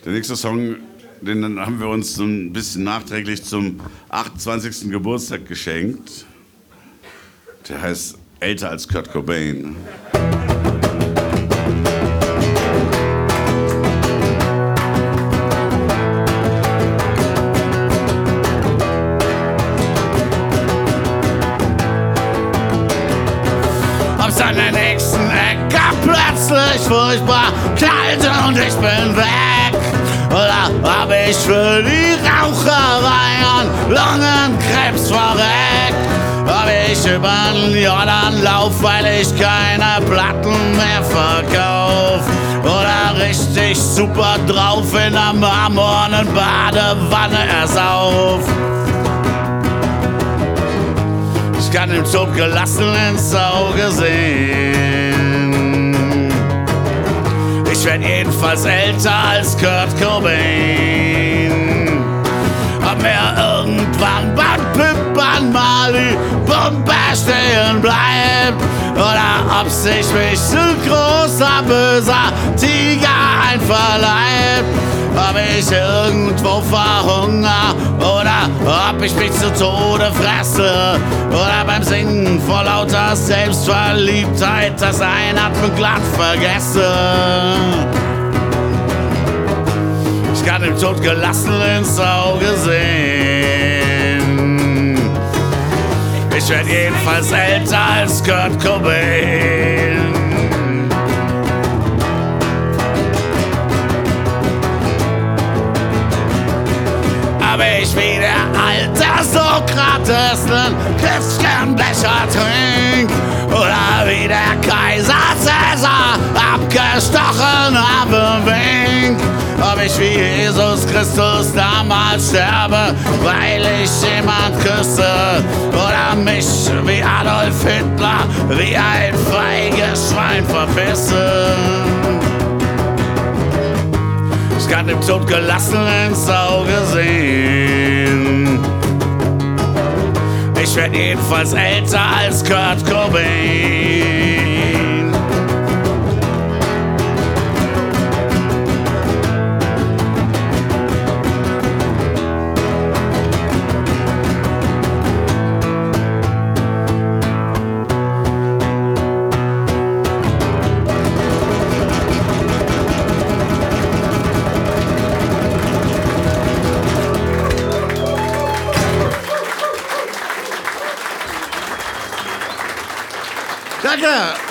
Der nächste Song, den haben wir uns so ein bisschen nachträglich zum 28. Geburtstag geschenkt. Der heißt Älter als Kurt Cobain. An der nächsten Ecke plötzlich furchtbar kalt und ich bin weg. Oder hab ich für die Raucherei an Lungenkrebs verreckt? Hab ich über den Jordan lauf, weil ich keine Platten mehr verkauf? Oder richtig super drauf in der marmornen Badewanne ersauf? Ich kann den Tod gelassen ins Auge sehen. Ich werd jedenfalls älter als Kurt Cobain. Ob mir irgendwann beim Pippern mal die Pumpe stehen bleibt oder ob sich mich ein großer, böser Tiger einverleibt. Ob ich irgendwo verhungere oder ob ich mich zu Tode fresse oder beim Singen vor lauter Selbstverliebtheit das Einatmen glatt vergesse. Ich kann dem Tod gelassen ins Auge sehen. Ich werd jedenfalls älter als Kurt Cobain. Aber ich wie der alte Sokrates nen Christsternbecher trink oder wie der Kaiser Cäsar abgestochen abwink. Ob ich wie Jesus Christus damals sterbe, weil ich jemand küsse oder mich wie Adolf Hitler wie ein feiges Schwein verpisse. Ich kann dem Tod gelassen ins Auge sehen. Ich werd jedenfalls älter als Kurt Cobain. Danke!